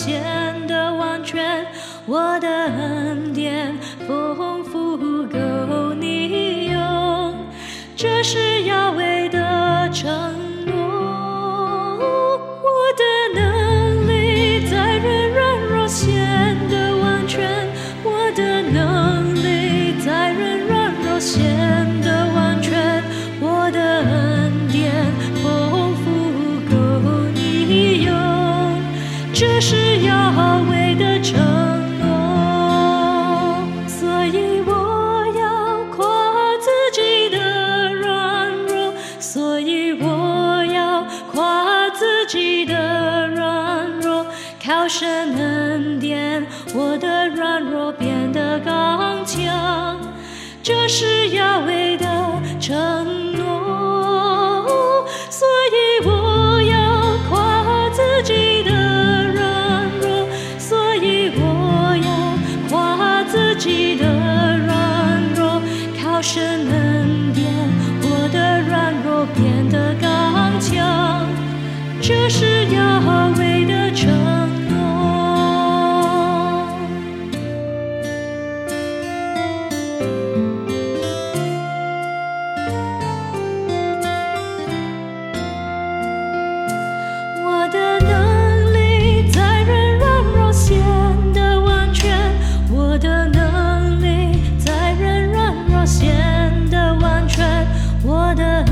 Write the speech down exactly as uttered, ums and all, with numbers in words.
显得完全，我的恩典丰富够你用，这是雅威的承诺。我的能力在人软弱显得完全，我的能力在人软弱显得完全，我的恩典丰富够你用，这是雅威的承诺。所以我要夸自己的软弱，所以我要夸自己的软弱，靠神恩典，我的软弱变得刚强，这是雅威的承诺。所以我要夸自己的软弱，所以我要夸自己的软弱，靠神恩典，我的软弱变得刚强，这是雅威的承诺。我的能力在人软弱显得完全，我的能力在人软弱显得完全，我的